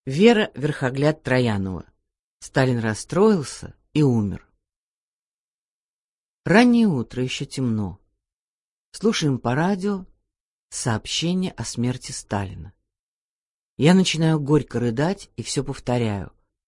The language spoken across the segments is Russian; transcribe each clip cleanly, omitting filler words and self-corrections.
Вера Верхогляд Троянова. Сталин расстроился и умер. Раннее утро, еще темно. Слушаем по радио сообщение о смерти Сталина. Я начинаю горько рыдать и все повторяю.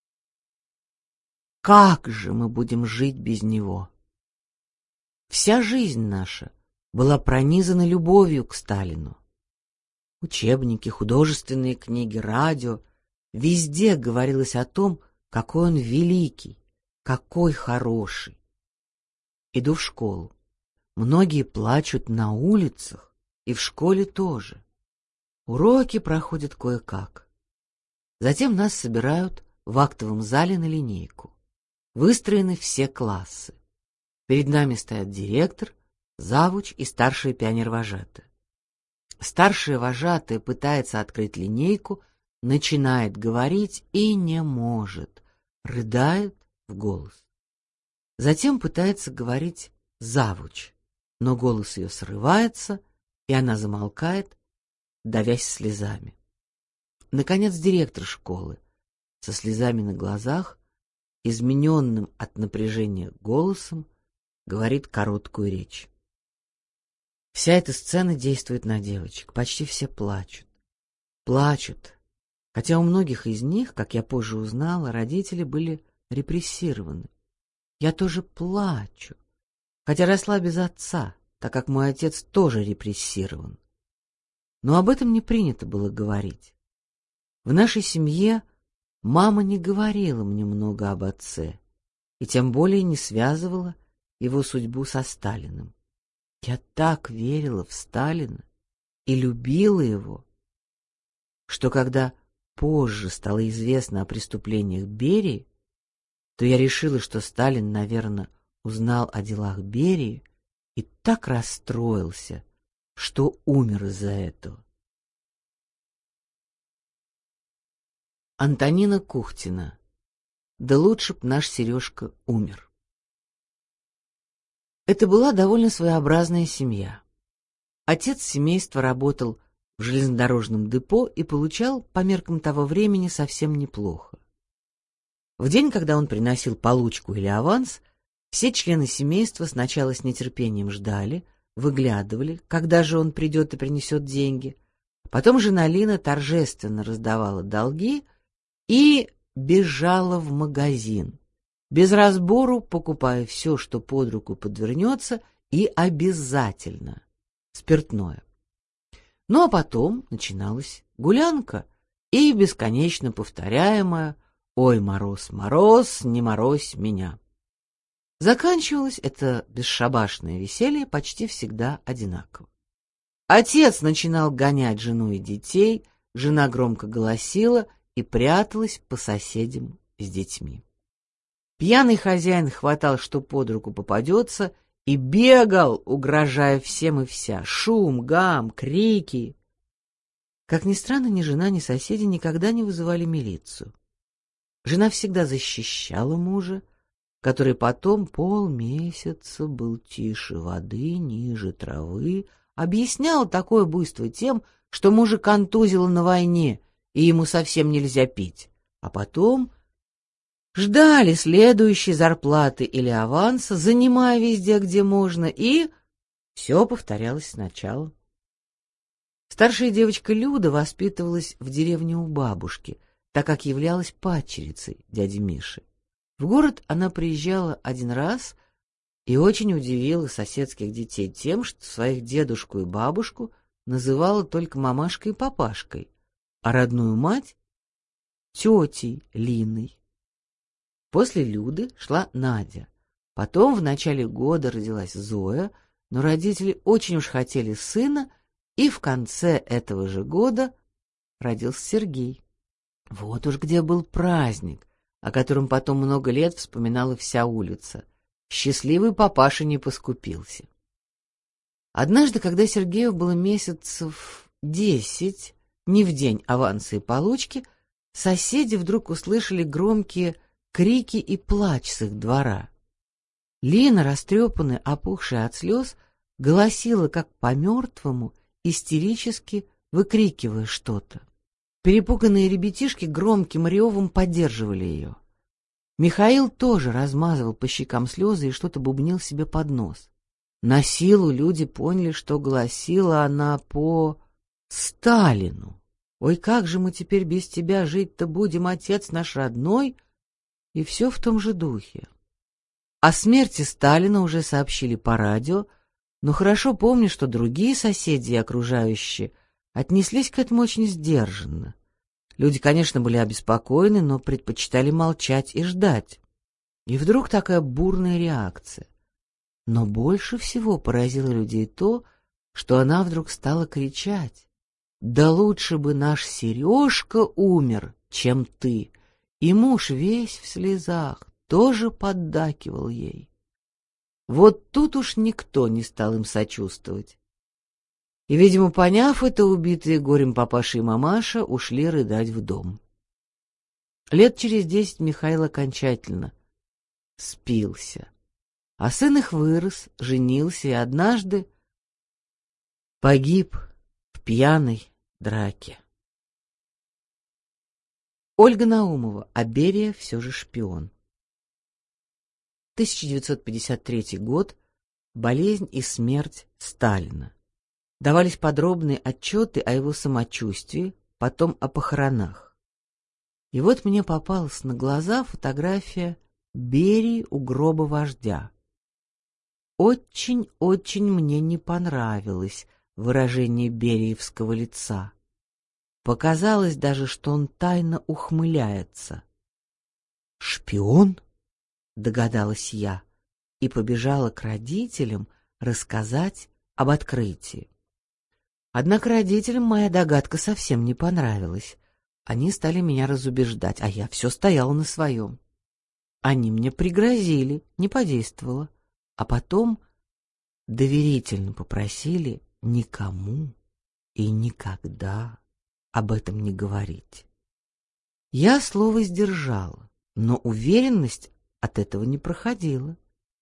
Как же мы будем жить без него? Вся жизнь наша была пронизана любовью к Сталину. Учебники, художественные книги, радио — везде говорилось о том, какой он великий, какой хороший. Иду в школу. Многие плачут на улицах, и в школе тоже. Уроки проходят кое-как. Затем нас собирают в актовом зале на линейку. Выстроены все классы. Перед нами стоят директор, завуч и старшие пионервожатые. Старшая вожатая пытается открыть линейку, начинает говорить и не может, рыдает в голос. Затем пытается говорить завуч, но голос ее срывается, и она замолкает, давясь слезами. Наконец директор школы со слезами на глазах, измененным от напряжения голосом, говорит короткую речь. Вся эта сцена действует на девочек, почти все плачут. Плачут. Хотя у многих из них, как я позже узнала, родители были репрессированы. Я тоже плачу, хотя росла без отца, так как мой отец тоже репрессирован. Но об этом не принято было говорить. В нашей семье мама не говорила мне много об отце, и тем более не связывала его судьбу со Сталиным. Я так верила в Сталина и любила его, что когда позже стало известно о преступлениях Берии, то я решила, что Сталин, наверное, узнал о делах Берии и так расстроился, что умер из-за этого. Антонина Кухтина. Да лучше б наш Сережка умер. Это была довольно своеобразная семья. Отец семейства работал в железнодорожном депо и получал по меркам того времени совсем неплохо. В день, когда он приносил получку или аванс, все члены семейства сначала с нетерпением ждали, выглядывали, когда же он придет и принесет деньги. Потом жена Лина торжественно раздавала долги и бежала в магазин, без разбору покупая все, что под руку подвернется, и обязательно спиртное. Ну а потом начиналась гулянка и бесконечно повторяемая «Ой, мороз, мороз, не морозь меня». Заканчивалось это бесшабашное веселье почти всегда одинаково. Отец начинал гонять жену и детей, жена громко голосила и пряталась по соседям с детьми. Пьяный хозяин хватал, что под руку попадется, и бегал, угрожая всем и вся. Шум, гам, крики. Как ни странно, ни жена, ни соседи никогда не вызывали милицию. Жена всегда защищала мужа, который потом полмесяца был тише воды, ниже травы, объяснял такое буйство тем, что мужа контузило на войне, и ему совсем нельзя пить. А потом ждали следующей зарплаты или аванса, занимая везде, где можно, и все повторялось сначала. Старшая девочка Люда воспитывалась в деревне у бабушки, так как являлась падчерицей дяди Миши. В город она приезжала один раз и очень удивила соседских детей тем, что своих дедушку и бабушку называла только мамашкой и папашкой, а родную мать — тетей Линой. После Люды шла Надя. Потом в начале года родилась Зоя, но родители очень уж хотели сына, и в конце этого же года родился Сергей. Вот уж где был праздник, о котором потом много лет вспоминала вся улица. Счастливый папаша не поскупился. Однажды, когда Сергею было месяцев 10, не в день аванса и получки, соседи вдруг услышали громкие крики и плач с их двора. Лина, растрепанная, опухшая от слез, голосила как по мертвому, истерически выкрикивая что-то. Перепуганные ребятишки громким ревом поддерживали ее. Михаил тоже размазывал по щекам слезы и что-то бубнил себе под нос. На силу люди поняли, что гласила она по Сталину. «Ой, как же мы теперь без тебя жить-то будем, отец наш родной?» И все в том же духе. О смерти Сталина уже сообщили по радио, но хорошо помню, что другие соседи и окружающие отнеслись к этому очень сдержанно. Люди, конечно, были обеспокоены, но предпочитали молчать и ждать. И вдруг такая бурная реакция. Но больше всего поразило людей то, что она вдруг стала кричать: «Да лучше бы наш Сережка умер, чем ты!» И муж весь в слезах тоже поддакивал ей. Вот тут уж никто не стал им сочувствовать. И, видимо, поняв это, убитые горем папаша и мамаша ушли рыдать в дом. Лет через 10 Михаил окончательно спился, а сын их вырос, женился и однажды погиб в пьяной драке. Ольга Наумова. А Берия все же шпион. 1953 год. Болезнь и смерть Сталина. Давались подробные отчеты о его самочувствии, потом о похоронах. И вот мне попалась на глаза фотография Берии у гроба вождя. Очень-очень мне не понравилось выражение бериевского лица. Показалось даже, что он тайно ухмыляется. «Шпион?» — догадалась я и побежала к родителям рассказать об открытии. Однако родителям моя догадка совсем не понравилась. Они стали меня разубеждать, а я все стояла на своем. Они мне пригрозили, не подействовало, а потом доверительно попросили никому и никогда об этом не говорить. Я слово сдержала, но уверенность от этого не проходила.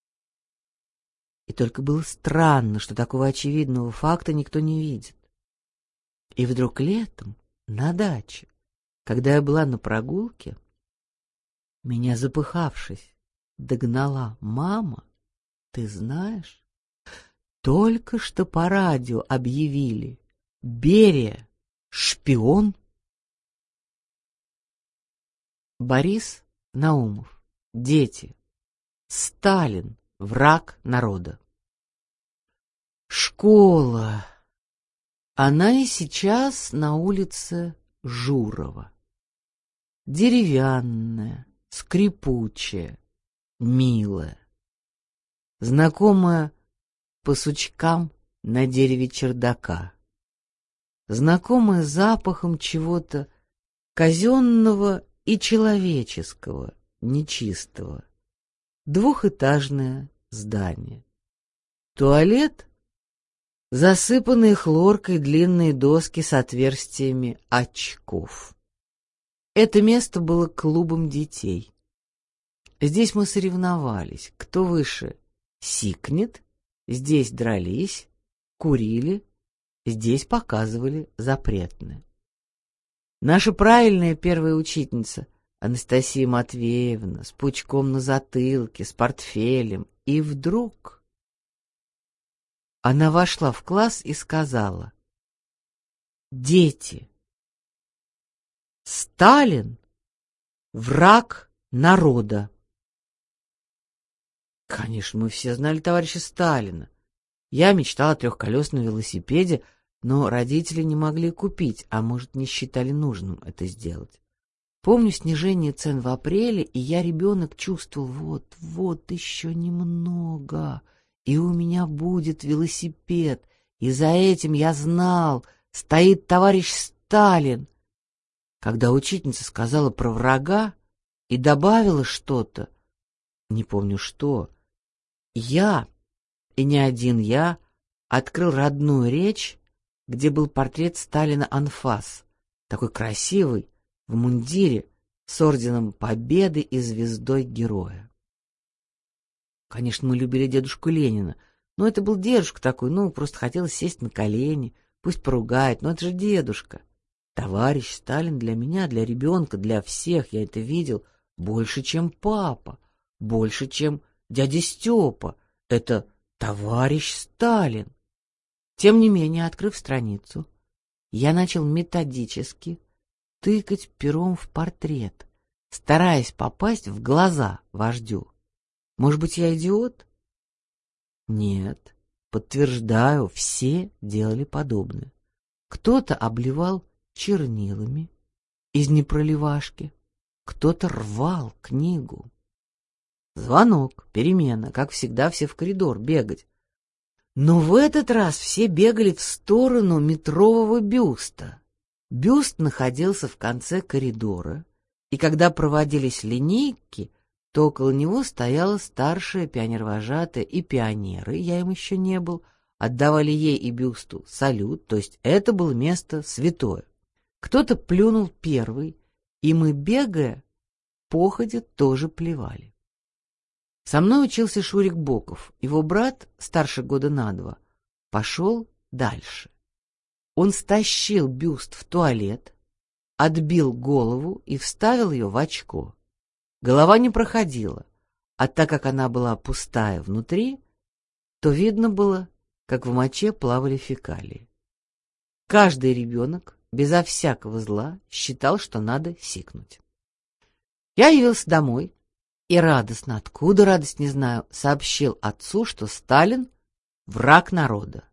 И только было странно, что такого очевидного факта никто не видит. И вдруг летом на даче, когда я была на прогулке, меня, запыхавшись, догнала мама. Ты знаешь, только что по радио объявили: Берия шпион. Борис Наумов. Дети. Сталин враг народа. Школа. Она и сейчас на улице Журова. Деревянная, скрипучая, милая. Знакомая по сучкам на дереве чердака. Знакомая запахом чего-то казенного и человеческого, нечистого. Двухэтажное здание. Туалет — засыпанные хлоркой длинные доски с отверстиями очков. Это место было клубом детей. Здесь мы соревновались, кто выше сикнет, здесь дрались, курили, здесь показывали запретное. Наша правильная первая учительница Анастасия Матвеевна с пучком на затылке, с портфелем, и вдруг она вошла в класс и сказала: «Дети, Сталин — враг народа». Конечно, мы все знали товарища Сталина. Я мечтала о трехколесном велосипеде, но родители не могли купить, а может, не считали нужным это сделать. Помню снижение цен в апреле, и я, ребенок, чувствовал: вот еще немного, и у меня будет велосипед, и за этим я знал, стоит товарищ Сталин. Когда учительница сказала про врага и добавила что-то, не помню что, я, и не один я, открыл родную речь, где был портрет Сталина анфас, такой красивый, в мундире, с орденом Победы и звездой Героя. Конечно, мы любили дедушку Ленина, но это был дедушка такой, просто хотелось сесть на колени, пусть поругает, но это же дедушка. Товарищ Сталин для меня, для ребенка, для всех, я это видел, больше, чем папа, больше, чем дядя Степа. Это товарищ Сталин. Тем не менее, открыв страницу, я начал методически тыкать пером в портрет, стараясь попасть в глаза вождю. Может быть, я идиот? Нет, подтверждаю, все делали подобное. Кто-то обливал чернилами из непроливашки, кто-то рвал книгу. Звонок, перемена, как всегда, все в коридор бегать. Но в этот раз все бегали в сторону метрового бюста. Бюст находился в конце коридора, и когда проводились линейки, то около него стояла старшая пионервожатая и пионеры, я им еще не был, отдавали ей и бюсту салют, то есть это было место святое. Кто-то плюнул первый, и мы, бегая, походя тоже плевали. Со мной учился Шурик Боков, его брат, старше года на 2, пошел дальше. Он стащил бюст в туалет, отбил голову и вставил ее в очко. Голова не проходила, а так как она была пустая внутри, то видно было, как в моче плавали фекалии. Каждый ребенок, безо всякого зла, считал, что надо сикнуть. Я явился домой и радостно, откуда радость не знаю, сообщил отцу, что Сталин — враг народа.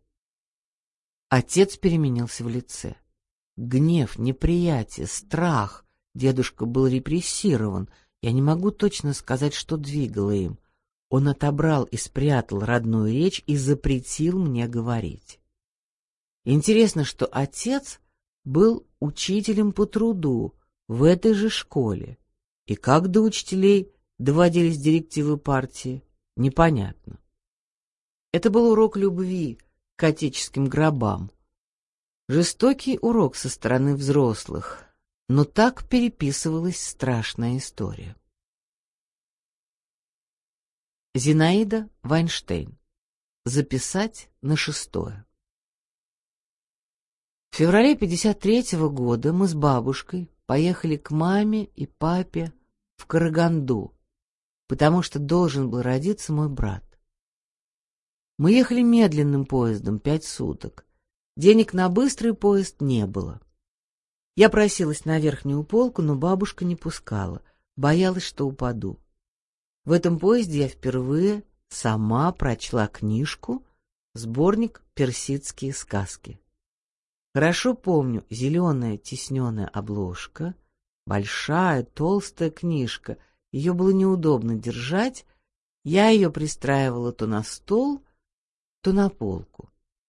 Отец переменился в лице. Гнев, неприятие, страх. Дедушка был репрессирован. Я не могу точно сказать, что двигало им. Он отобрал и спрятал родную речь и запретил мне говорить. Интересно, что отец был учителем по труду в этой же школе. И как до учителей доводились директивы партии, непонятно. Это был урок любви к отеческим гробам. Жестокий урок со стороны взрослых, но так переписывалась страшная история. Зинаида Вайнштейн. Записать на 6. В феврале 1953 года мы с бабушкой поехали к маме и папе в Караганду, потому что должен был родиться мой брат. Мы ехали медленным поездом 5 суток. Денег на быстрый поезд не было. Я просилась на верхнюю полку, но бабушка не пускала, боялась, что упаду. В этом поезде я впервые сама прочла книжку, сборник «Персидские сказки». Хорошо помню зеленая тисненная обложка, большая толстая книжка. Ее было неудобно держать, я ее пристраивала то на стол, то на полку.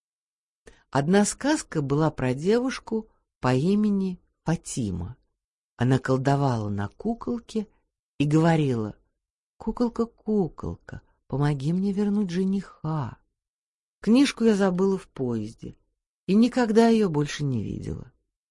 Одна сказка была про девушку по имени Фатима. Она колдовала на куколке и говорила: «Куколка, куколка, помоги мне вернуть жениха». Книжку я забыла в поезде и никогда ее больше не видела.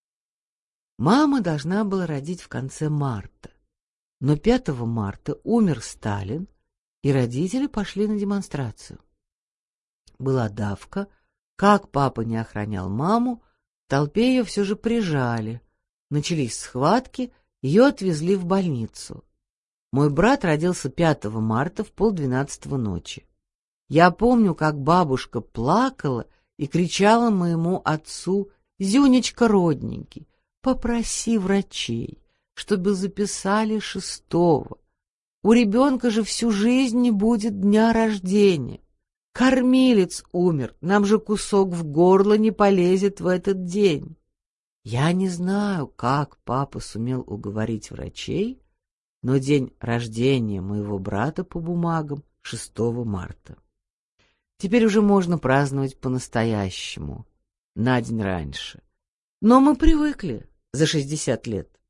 Мама должна была родить в конце марта, но 5 марта умер Сталин, и родители пошли на демонстрацию. Была давка, как папа не охранял маму, в толпе ее все же прижали. Начались схватки, ее отвезли в больницу. Мой брат родился 5 марта в 11:30 ночи. Я помню, как бабушка плакала и кричала моему отцу: «Зюнечка родненький, попроси врачей, чтобы записали 6-го. У ребенка же всю жизнь не будет дня рождения. Кормилец умер, нам же кусок в горло не полезет в этот день». Я не знаю, как папа сумел уговорить врачей, но день рождения моего брата по бумагам 6 марта. Теперь уже можно праздновать по-настоящему, на день раньше. Но мы привыкли за 60 лет.